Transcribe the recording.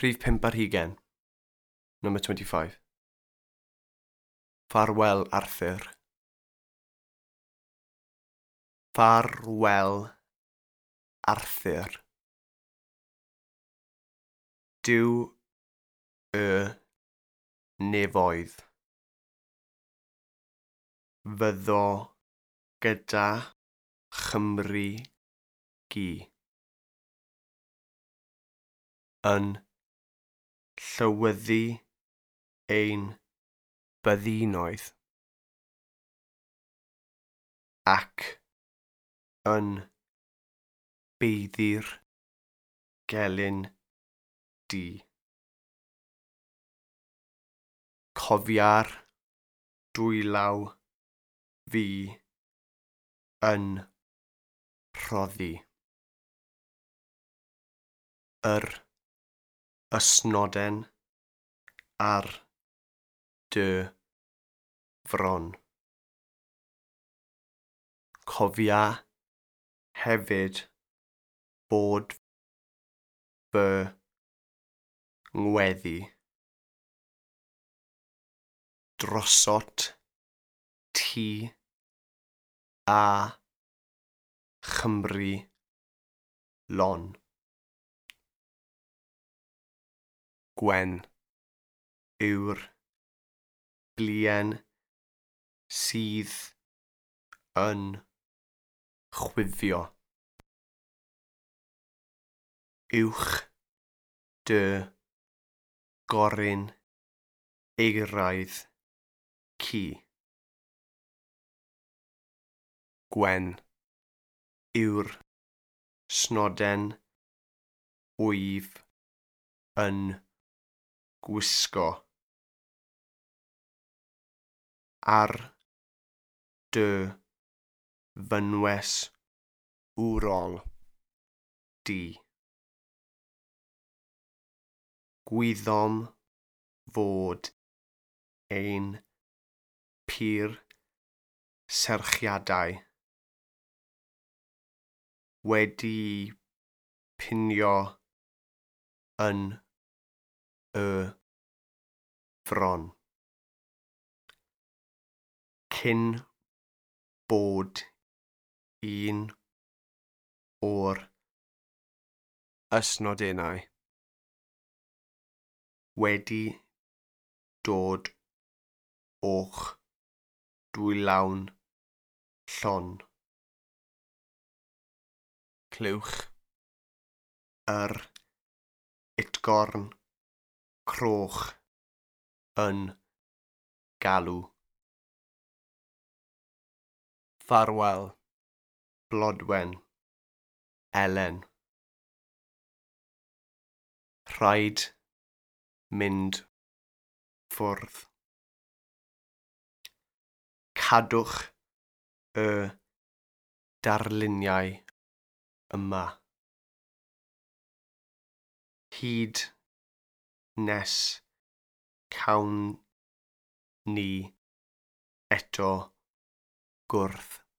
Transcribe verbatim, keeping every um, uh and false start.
Rhif pump ar hugain. Number twenty-five. Farewell, Arthur. Farewell, Arthur. Dyw y nefoedd. Fyddo gyda Chymru gu. Yn llywyddu ein byddinoedd ac yn beiddi'r gelyn du. Cofia'r dwylaw fi yn rhoddi. Yr ysnoden ar dy fron. Cofia hefyd bod fy ngweddi drosot ti a Chymru lon. Gwen yw'r blien sydd yn chwifio. Uwch dy goryn euraidd ci. Gwen yw'r snoden wyf yn gwisgo. Ar dy fynwes wrol di. Gwyddom fod ein pur serchiadau wedi pinio yn y fron. Cyn bod un o'r ysnodennau wedi dod o'ch dwylawn llon. Clywch yr utgorn croch yn galw. Farewell, Blodwen, Elen. Rhaid mynd ffwrdd. Cadwch y darluniau yma. Hyd nes cawn ni eto gwrdd.